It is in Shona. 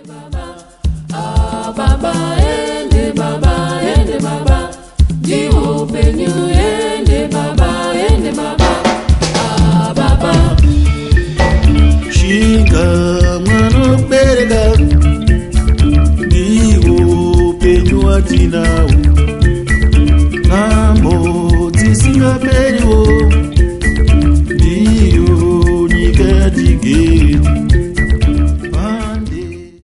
Baba, ende baba, Dio penyu ende baba, baba. Shinga mano berega, Dio penyu atinao, Nambo tisinga penyu.